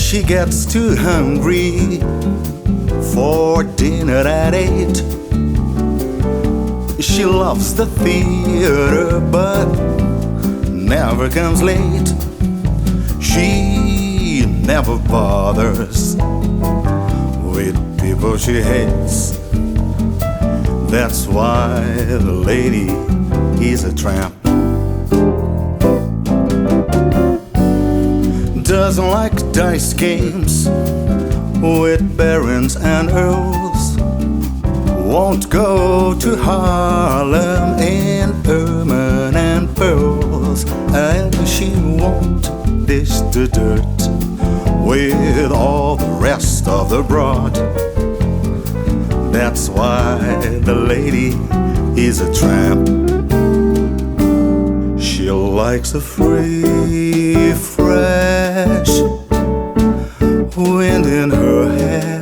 She gets too hungry for dinner at 8. She loves the theater but never comes late. She never bothers with people she hates. That's why the lady is a tramp. Doesn't like dice games with barons and earls. Won't go to Harlem in ermine and pearls. And she won't dish the dirt with all the rest of the broad. That's why the lady is a tramp. She likes a free, fresh wind in her hair,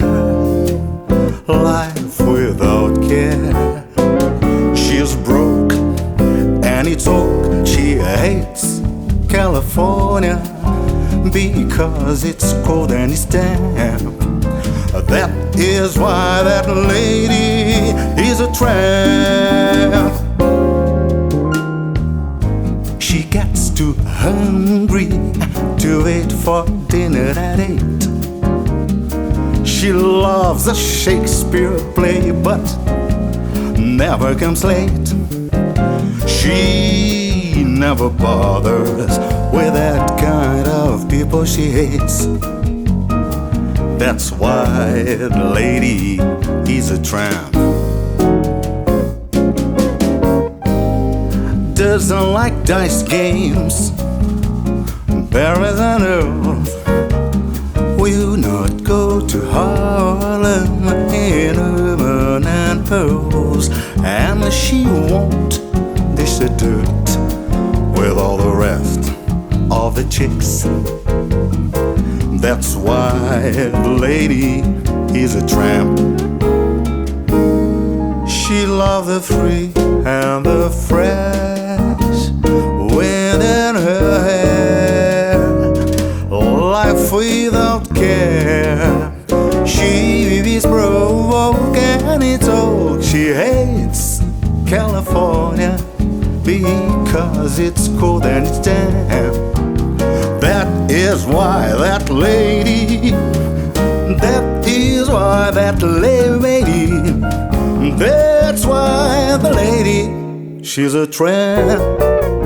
life without care. She's broke and it's oak. She hates California because it's cold and it's damp. That is why that lady is a tramp. She gets too hungry to wait for dinner at 8. She loves a Shakespeare play but never comes late. She never bothers with that kind of people she hates. That's why the lady is a tramp. Doesn't like dice games, barons and earls. Will not go to Harlem in ermine and pearls. And she won't dish the dirt with all the rest of the chicks. That's why the lady is a tramp. She loves the free and the fresh wind in her hair, life without care. She is broke and it's old. She hates California because it's cold and it's damp. That is why that lady, that is why that lady, that's why the lady, she's a tramp.